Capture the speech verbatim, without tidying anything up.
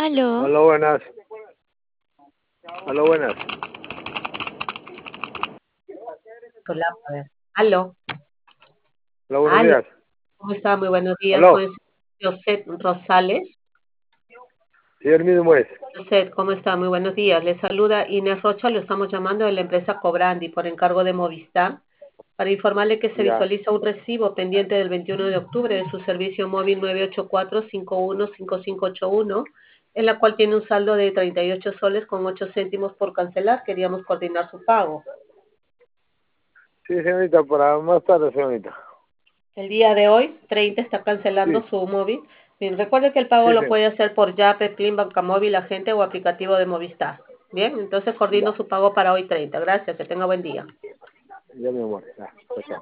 Aló, Hola, buenas. Hola, buenas. Hola, a ver. Aló, Hola, buenos aló, días. ¿cómo está? Muy buenos días, con Aló. el señor José Rosales. Sí, el mismo es. José, ¿cómo está? Muy buenos días. Le saluda Inés Rocha, lo estamos llamando de la empresa Cobrandi por encargo de Movistar para informarle que se Ya. visualiza un recibo pendiente del veintiuno de octubre de su servicio móvil nueve ocho cuatro, cinco uno cinco cinco ocho uno, en la cual tiene un saldo de treinta y ocho soles con ocho céntimos por cancelar. Queríamos coordinar su pago. Sí, señorita, para más tarde, señorita. El día de hoy, treinta, está cancelando Sí, su móvil. Bien, recuerde que el pago sí, lo señor. puede hacer por Yape, Plin, Banca Móvil, Agente o aplicativo de Movistar. Bien, entonces coordino Ya, su pago para hoy treinta. Gracias, que tenga buen día. ya, mi amor. Ya, chao, chao.